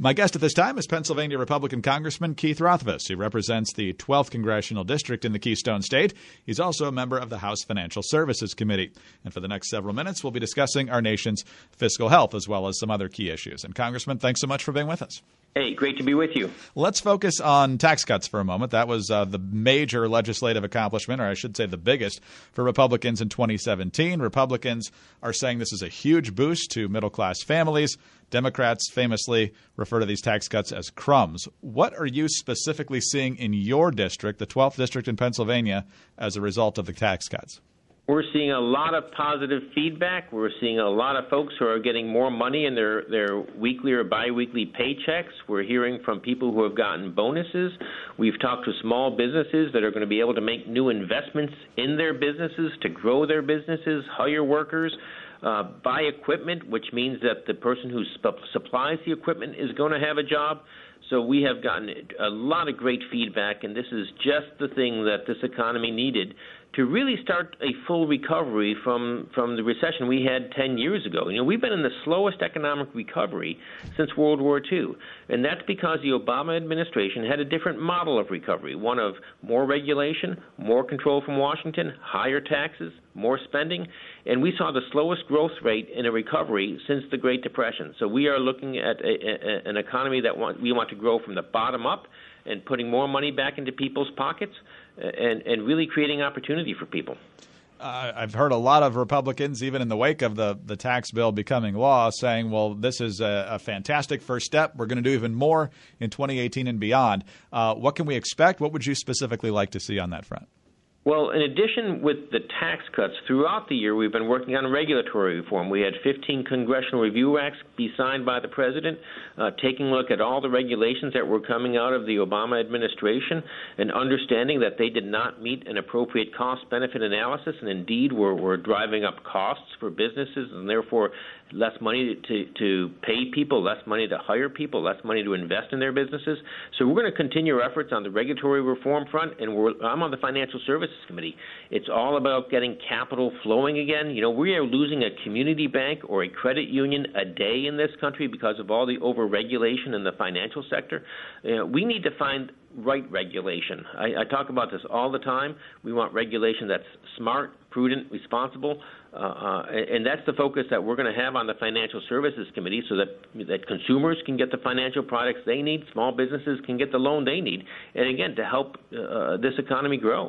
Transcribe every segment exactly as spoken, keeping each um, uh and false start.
My guest at this time is Pennsylvania Republican Congressman Keith Rothfuss. He represents the twelfth Congressional District in the Keystone State. He's also a member of the House Financial Services Committee. And for the next several minutes, we'll be discussing our nation's fiscal health as well as some other key issues. And Congressman, thanks so much for being with us. Hey, great to be with you. Let's focus on tax cuts for a moment. That was uh, the major legislative accomplishment, or I should say the biggest, for Republicans in twenty seventeen. Republicans are saying this is a huge boost to middle-class families. Democrats famously refer to these tax cuts as crumbs. What are you specifically seeing in your district, the twelfth district in Pennsylvania, as a result of the tax cuts? We're seeing a lot of positive feedback. We're seeing a lot of folks who are getting more money in their, their weekly or biweekly paychecks. We're hearing from people who have gotten bonuses. We've talked to small businesses that are going to be able to make new investments in their businesses to grow their businesses, hire workers, uh, buy equipment, which means that the person who sp- supplies the equipment is going to have a job. So we have gotten a lot of great feedback, and this is just the thing that this economy needed to really start a full recovery from, from the recession we had ten years ago. You know, we've been in the slowest economic recovery since World War Two, and that's because the Obama administration had a different model of recovery, one of more regulation, more control from Washington, higher taxes, more spending, and we saw the slowest growth rate in a recovery since the Great Depression. So we are looking at a, a, an economy that want, we want to grow from the bottom up and putting more money back into people's pockets and, and really creating opportunity for people. Uh, I've heard a lot of Republicans, even in the wake of the, the tax bill becoming law, saying, well, this is a, a fantastic first step. We're going to do even more in twenty eighteen and beyond. Uh, what can we expect? What would you specifically like to see on that front? Well, in addition with the tax cuts, throughout the year we've been working on regulatory reform. We had fifteen congressional review acts be signed by the president, uh, taking a look at all the regulations that were coming out of the Obama administration and understanding that they did not meet an appropriate cost-benefit analysis and indeed were, were driving up costs for businesses and therefore less money to, to pay people, less money to hire people, less money to invest in their businesses. So we're going to continue our efforts on the regulatory reform front, and we're, I'm on the Financial Services Committee. It's all about getting capital flowing again. You know, we are losing a community bank or a credit union a day in this country because of all the over-regulation in the financial sector. You know, we need to find right regulation. I, I talk about this all the time. We want regulation that's smart, prudent, responsible, uh, uh, and that's the focus that we're going to have on the Financial Services Committee so that that consumers can get the financial products they need, small businesses can get the loan they need, and again, to help uh, this economy grow.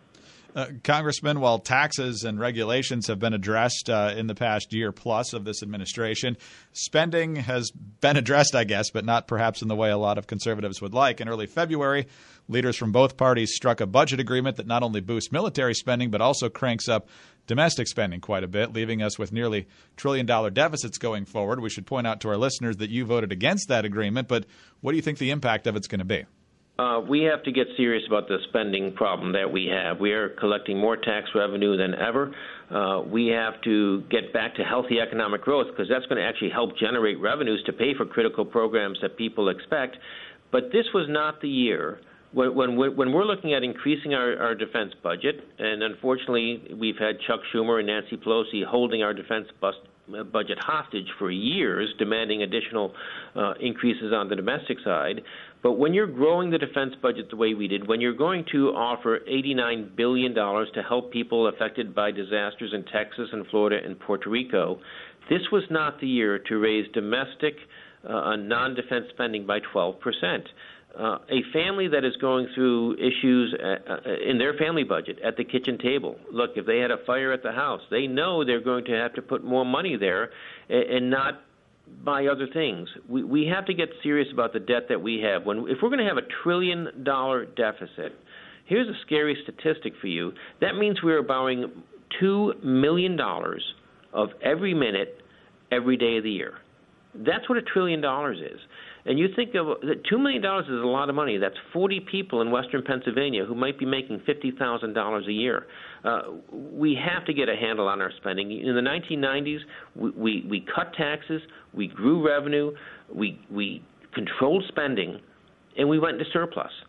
Uh, Congressman, while taxes and regulations have been addressed uh, in the past year plus of this administration, spending has been addressed, I guess, but not perhaps in the way a lot of conservatives would like. In early February, leaders from both parties struck a budget agreement that not only boosts military spending but also cranks up domestic spending quite a bit, leaving us with nearly trillion-dollar deficits going forward. We should point out to our listeners that you voted against that agreement, but what do you think the impact of it's going to be? Uh, we have to get serious about the spending problem that we have. We are collecting more tax revenue than ever. Uh, we have to get back to healthy economic growth because that's going to actually help generate revenues to pay for critical programs that people expect. But this was not the year. When, when, we're, when we're looking at increasing our, our defense budget, and unfortunately we've had Chuck Schumer and Nancy Pelosi holding our defense bus, uh, budget hostage for years, demanding additional uh, increases on the domestic side. But when you're growing the defense budget the way we did, when you're going to offer eighty-nine billion dollars to help people affected by disasters in Texas and Florida and Puerto Rico, this was not the year to raise domestic uh, non-defense spending by twelve percent. Uh, a family that is going through issues at, uh, in their family budget at the kitchen table. Look, if they had a fire at the house, they know they're going to have to put more money there and, and not buy other things. We, we have to get serious about the debt that we have. When, if we're going to have a trillion dollar deficit, here's a scary statistic for you. That means we are borrowing two million dollars of every minute, every day of the year. That's what a trillion dollars is. And you think of that two million dollars is a lot of money. That's forty people in western Pennsylvania who might be making fifty thousand dollars a year. Uh, we have to get a handle on our spending. In the nineteen nineties, we, we, we cut taxes, we grew revenue, we, we controlled spending, and we went into surplus.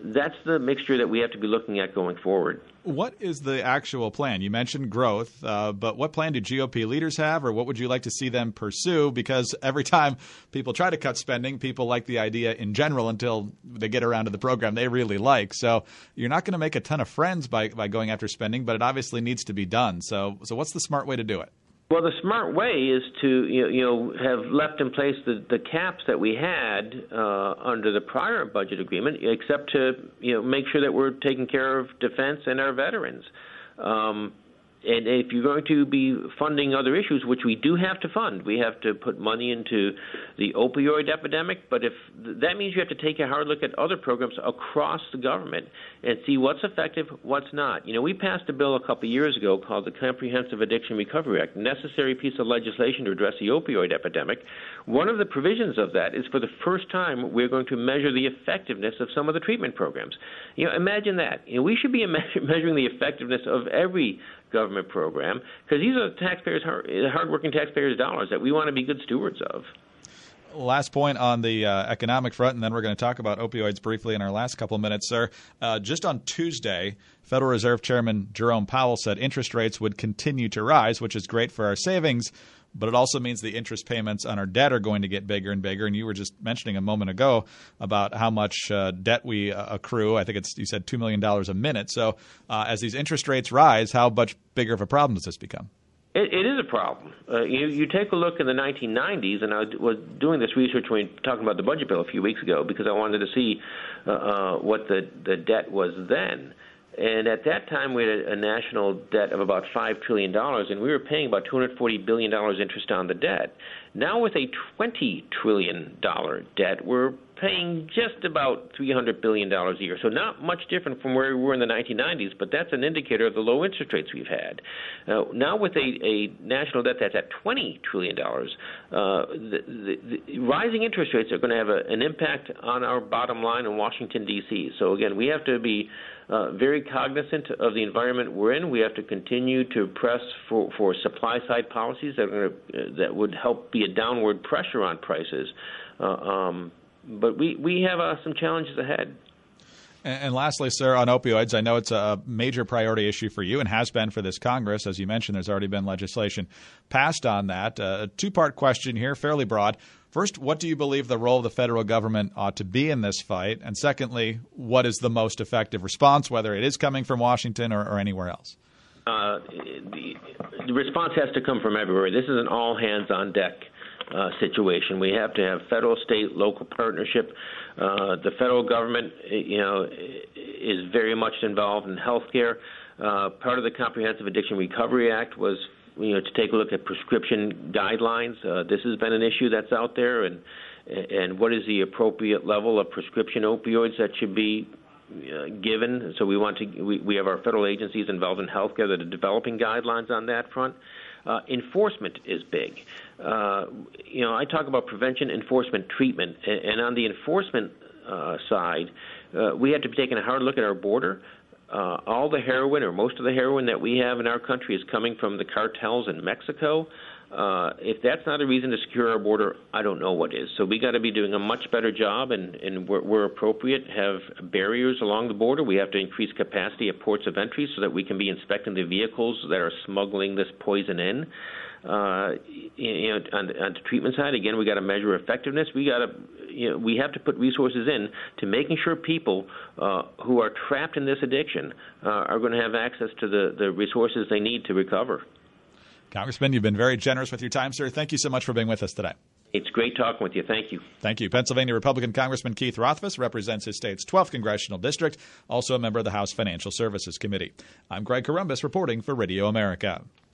that's the mixture that we have to be looking at going forward. What is the actual plan? You mentioned growth, uh, but what plan do G O P leaders have, or what would you like to see them pursue? Because every time people try to cut spending, people like the idea in general until they get around to the program they really like. So you're not going to make a ton of friends by, by going after spending, but it obviously needs to be done. So, so what's the smart way to do it? Well, the smart way is to you know, you know have left in place the, the caps that we had uh, under the prior budget agreement, except to you know make sure that we're taking care of defense and our veterans. Um, And if you're going to be funding other issues, which we do have to fund, we have to put money into the opioid epidemic. But if that means you have to take a hard look at other programs across the government and see what's effective, what's not. You know, we passed a bill a couple of years ago called the Comprehensive Addiction Recovery Act, a necessary piece of legislation to address the opioid epidemic. One of the provisions of that is for the first time we're going to measure the effectiveness of some of the treatment programs. You know, imagine that. You know, we should be measuring the effectiveness of every government program, because these are taxpayers, hard, hardworking taxpayers' dollars that we want to be good stewards of. Last point on the uh, economic front, and then we're going to talk about opioids briefly in our last couple of minutes, sir. Uh, just on Tuesday, Federal Reserve Chairman Jerome Powell said interest rates would continue to rise, which is great for our savings, but it also means the interest payments on our debt are going to get bigger and bigger. And you were just mentioning a moment ago about how much uh, debt we uh, accrue. I think it's you said two million dollars a minute. So uh, as these interest rates rise, how much bigger of a problem does this become? It, it is a problem. Uh, you, you take a look in the nineteen nineties, and I was doing this research when we were talking about the budget bill a few weeks ago because I wanted to see uh, uh, what the, the debt was then. And at that time, we had a, a national debt of about five trillion dollars, and we were paying about two hundred forty billion dollars interest on the debt. Now with a twenty trillion dollars debt, we're paying just about three hundred billion dollars a year. So not much different from where we were in the nineteen nineties, but that's an indicator of the low interest rates we've had. Uh, now with a, a national debt that's at twenty trillion dollars, uh, the, the, the rising interest rates are going to have a, an impact on our bottom line in Washington, D C. So again, we have to be uh, very cognizant of the environment we're in. We have to continue to press for, for supply-side policies that, are gonna, uh, that would help be a downward pressure on prices. Uh, um, But we, we have uh, some challenges ahead. And, and lastly, sir, on opioids, I know it's a major priority issue for you and has been for this Congress. As you mentioned, there's already been legislation passed on that. Uh, a two-part question here, fairly broad. First, what do you believe the role of the federal government ought to be in this fight? And secondly, what is the most effective response, whether it is coming from Washington or, or anywhere else? Uh, the, the response has to come from everywhere. This is an all-hands-on-deck Uh, situation. We have to have federal, state, local partnership. Uh, the federal government, you know, is very much involved in health care. Uh, part of the Comprehensive Addiction Recovery Act was, you know, to take a look at prescription guidelines. Uh, this has been an issue that's out there, and and what is the appropriate level of prescription opioids that should be uh, given. So we want to we, we have our federal agencies involved in health care that are developing guidelines on that front. Uh, enforcement is big. Uh, you know, I talk about prevention, enforcement, treatment, and, and on the enforcement uh, side, uh, we have to be taking a hard look at our border. Uh, all the heroin, or most of the heroin that we have in our country, is coming from the cartels in Mexico. Uh, if that's not a reason to secure our border, I don't know what is. So we got to be doing a much better job, and, and where, where appropriate, have barriers along the border. We have to increase capacity at ports of entry so that we can be inspecting the vehicles that are smuggling this poison in. Uh, you know, on, on the treatment side, again, we got to measure effectiveness. We got to, you know, we have to put resources in to making sure people uh, who are trapped in this addiction uh, are going to have access to the, the resources they need to recover. Congressman, you've been very generous with your time, sir. Thank you so much for being with us today. It's great talking with you. Thank you. Thank you. Pennsylvania Republican Congressman Keith Rothfuss represents his state's twelfth Congressional District, also a member of the House Financial Services Committee. I'm Greg Corombos reporting for Radio America.